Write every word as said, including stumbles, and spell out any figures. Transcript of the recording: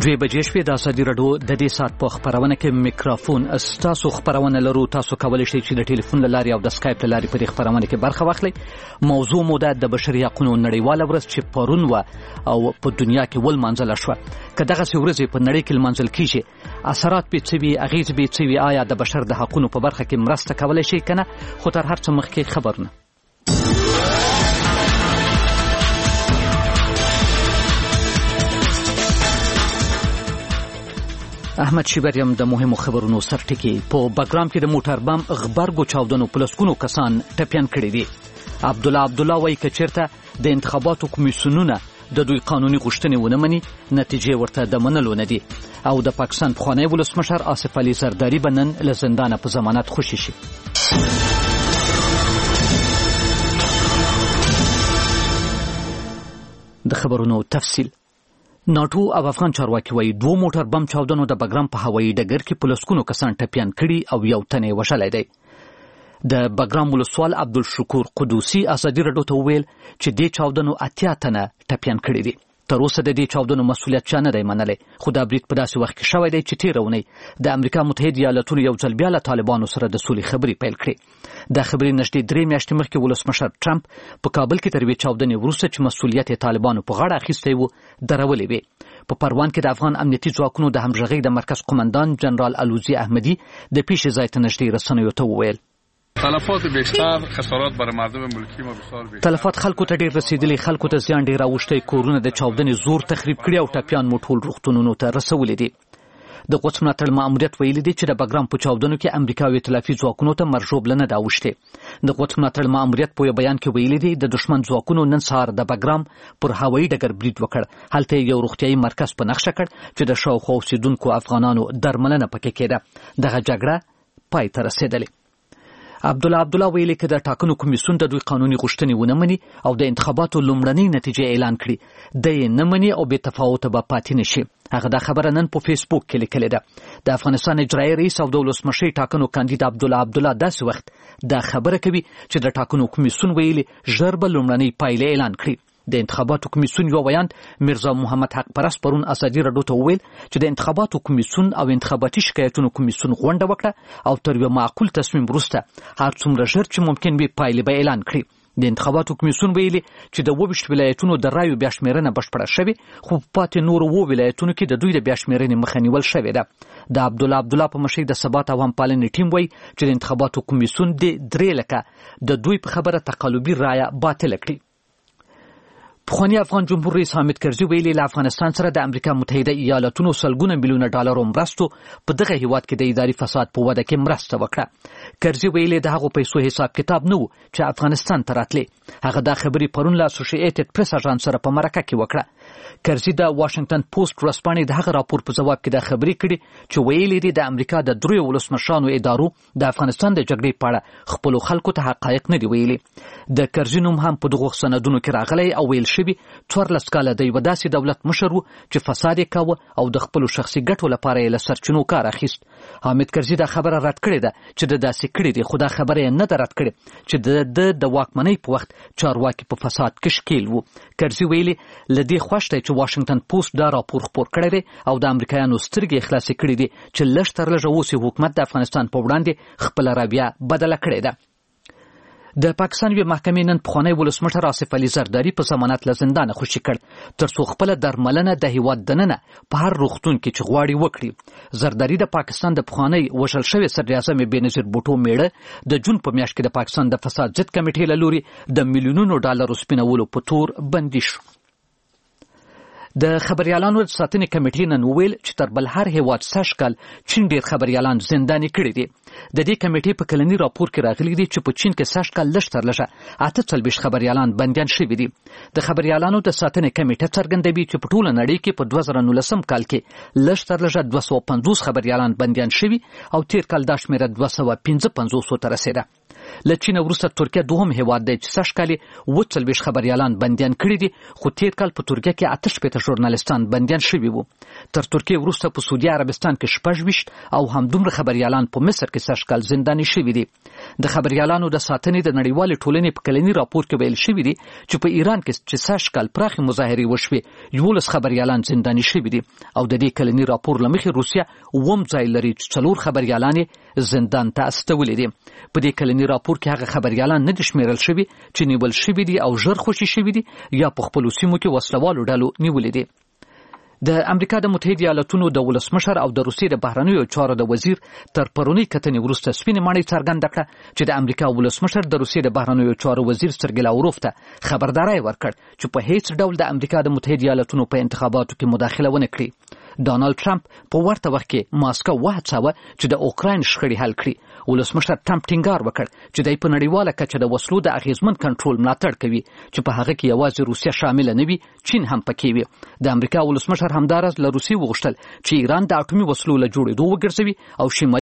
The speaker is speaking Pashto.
دوی بجې شوې د ازادي راډیو د دې ساعت په خپرونه کې میکروفون ستاسو خپرونه لرو. تاسو کولی شئ چې د ټلیفون له لارې او د سکایپ له لارې په دې خپرونه کې برخه واخلئ. موضوع مو د بشري حقوقو نړیواله ورځ چې پرون وه او په دنیا کې ولمانځله شوه. که دغسې ورځې په نړۍ کې لمانځل کیږي، اثرات به څه وي، اغېزې به څه وي، آیا د بشر د حقونو په برخه کې مرسته کولی شي که نه؟ خو تر هر څه مخکې خبرونه. احمد شیبریم د مهمو خبرونو سرټکی. په بګرام کې د موټر بم غبرګو چاودنو په لسګونو کسان ټپیان کړي دي. عبدالله عبدالله وایي که چېرته د انتخاباتو کمیسیونونه د دوی قانوني غوښتنې ونه مني، نتیجې ورته د منلو نه دي. او د پاکستان پخوانی ولسمشر آصف علي زرداري به نن له زندانه په ضمانت خوشي شي. د خبرونو تفصیل. ناټو او افغان چارواکي وایي دوه موټر بم چاودنو د بګرام په هوایي ډګر کې په لسګونو کسان ټپیان کړي او یو تن یې وژلی دی. د بګرام ولسوال عبدالشکور قدوسي ازادي راډیو ته وویل چې دې چاودنو اتیا تنه ټپیان کړي دي. تر اوسه د دې چاودنو مسؤلیت چا نه دی منلی، خو دا برید په داسې وخت کې شوی دی چې تېره اونۍ د امریکا متحد ایالتونو یو ځل بیا له طالبانو سره د سولې خبرې پیل کړې. دا خبرې نږدې درې میاشتې مخکې ولسمشر ټرمپ په کابل کې تر یوې چاودنې وروسته چې مسؤلیت یې طالبانو په غاړه اخیستی و درولې وې. په پروان کې د افغان امنیتي ځواکونو د همغږۍ د مرکز قمندان جنرال الوزي احمدي د پیښې ځای ته نږدې رسنیو ته وویل تلفات بیشتر، خسارات برای مردم ملکی ما بسیار بیشتر. تلفات خلکو ته ډیر رسیدلی، خلکو ته زیان ډیر اوښتی، کورونه د چاودنې زور تخریب کړي او ټپیان مو ټول روغتونونو ته رسولي دي. د قدس ملاتړ ماموریت ویلي دی چې د بګرام په چاودنو کې امریکا او ائتلافي ځواکونو ته مرژوبله نه ده اوښتې. د قدس ملاتړ ماموریت په یو بیان کې ویلي دی د دښمن ځواکونو نن سهار د بګرام پر هوایي ډګر برید وکړ. هلته یو روغتیایي مرکز په نښه کړ چې د شاوخوا اوسېدونکو افغانانو درملنه پکې کېده. دغه جګړه پای ته رسېدلې. عبدالله عبدالله ویلي که د ټاکنو کمیسیون د دوی قانوني غوښتنې ونه مني او د انتخاباتو لومړنۍ نتیجې اعلان کړي، د یې نه مني او بې تفاوته به پاتې نه شي. هغه دا خبره نن په فیسبوک کې لیکلې ده. د افغانستان اجرایي رئیس او د ولسمشرۍ ټاکنو کاندید عبدالله عبدالله داسې وخت دا خبره کوي چې د ټاکنو کمیسیون ویلي ژر به لومړنۍ پایلې اعلان کړي. د انتخاباتو کمیسیون یو ویاند میرزا محمد حق پرست پرون ازادي راډیو ته وویل چې د انتخاباتو کمیسیون او انتخاباتي شکایتونو کمیسیون غونډه وکړه او تر یو معقول تصمیم وروسته هر څومره ژر چې ممکن وي پایلې به اعلان کړي. د انتخاباتو کمیسیون ویلي چې د اووه ویشت ولایتونو د رایو بیا شمېرنه بشپړه شوې، خو په پاتې نورو اووه ولایتونو کې د دوی د بیا شمېرنې مخه نیول شوې ده. د عبدالله عبدالله په مشرۍ د ثبات او همپالنې ټیم وایي چې د انتخاباتو کمیسیون د درې لکه د دوی په خبره تقلبي رایه باطله کړي. پخوانی افغان جمهور رئیس حامد کرزي ویلي له افغانستان سره د امریکا متحده ایالتونو سلګونه میلیونه ډالرو مرستو په دغه هیواد کې د اداري فساد په وده کې مرسته وکړه. کرزي ویلي د هغو پیسو حساب کتاب نه و چې افغانستان ته راتلې. هغه دا خبرې پرون له اسوسییټډ پریس اژانس سره په مرکه کې وکړه. کرزي د واشنگټن پوسټ ورځپاڼې د هغه راپور په ځواب کې دا خبرې کړي چې ویلي دي د امریکا د دریو ولسمشرانو ادارو د افغانستان د جګړې په اړه خپلو خلکو ته حقایق نه دي ویلي. د کرزي نوم هم په دغو سندونو کې راغلی او ویل شوي څوارلس کاله د یوه داسې دولت مشر و چې فساد یې کاوه او د خپلو شخصي ګټو لپاره یې له سرچینو کار اخیست. حامد کرزي دا خبره رد کړې ده چې د داسې کړې دي، خو دا خبره یې نه ده رد کړې چې د د واکمنۍ په وخت چارواکي په فساد کې ښکېل وو. کرزي ویلي له دې خوښ دی چې واشنګټن پوسټ دا راپور خپور کړی دی او د امریکایانو سترګې خلاصې کړې دي چې لږ تر لږه اوس یې حکومت د افغانستان په وړاندې خپله رویه بدله کړې ده. د پاکستان یوې محکمې نن پخوانی ولسمشر آصف علي زرداري په ضمانت له زندانه خوشي کړ تر څو خپله درملنه د هیواد دننه په هر روغتون کې چې غواړي وکړي. زرداري د پاکستان د پخوانی وژل شوي صدراعظم بېنظیر بوټو میړه د جون په میاشت کې د پاکستان د فساد ضد کمیټې له لوري د میلیونونو ډالرو سپینولو په تور بندي شو. د خبریالانو د ساتنې کمیټې نن وویل چې تر بل هر هیواد سږ کال چین ډېر خبریالان زنداني کړي دي. د دې کمیټې په کلني راپور کې راغلي دي چې په چین کې سږ کال لږ تر لږه اته څلوېښت خبریالان بندیان شوي دي. د خبریالانو د ساتنې کمیټه څرګندوي چې په ټوله نړۍ کې په دوه زره نولسم کال کې لږ تر لږه دوه سوه پنځوس خبریالان بندیان شوي او تېر کال دا شمېره دوه سوه پنځه پنځوسو ته رسېده. له چین وروسته ترکیه دوهم هیواد دی چې سږ کال اووه څلوېښت خبریالان بندیان کړي دي، خو تیر کال په ترکیه کې اته شپېته ژورنالیستان بندیان شوي وو. تر ترکیه وروسته په سعودي عربستان کې شپږ ویشت او همدومره خبریالان په مصر کې سږ کال زنداني شوي دي. د خبریالانو د ساتنې د نړیوالې ټولنې په کلني راپور کې ویل شوي دي چې په ایران کې چې سږ کال پراخې مظاهرې وشوې، یولس خبریالان زنداني شوي دي او د دې کلني راپور له مخې روسیه اووم ځای لري چې څلور خبریالان زندان ته استولي دي. په دې کلني راپور کې هغه خبریالان نه دي شمیرل شوي چې نیول شوي دي او ژر خوشي شوي دي یا په خپلو سیمو کې وسلوالو ډلو نیولي دي. د امریکا د متحده ایالاتونو د ولسمشر او د روسیې د بهرنیو چارو د وزیر تر پرونی کتنې وروسته سپینې ماڼۍ څرګنده کړه چې د امریکا ولسمشر د روسیې د بهرنیو چارو وزیر سرګی لاوروف ته خبرداری ورکړ چې په هیڅ ډول د امریکا د متحده ایالاتونو په انتخاباتو کې مداخله ونه کړي. ډانلډ ټرمپ په ورته وخت کې ماسکو وهڅاوه چې د اوکراین شخړې حل کړي. ولسمشر ټرمپ ټینګار وکړ چې دوی په نړیواله کچه د وسلو د اغیزمن کنټرول ملاتړ کوي چې په هغه کې یوازې روسیه شامل نه وي، چین هم پکې وي. د امریکا ولسمشر همدارس له روسیې وغوښتل چې ایران د اټومي وسلو له جوړېدو وګرځوي او شمالي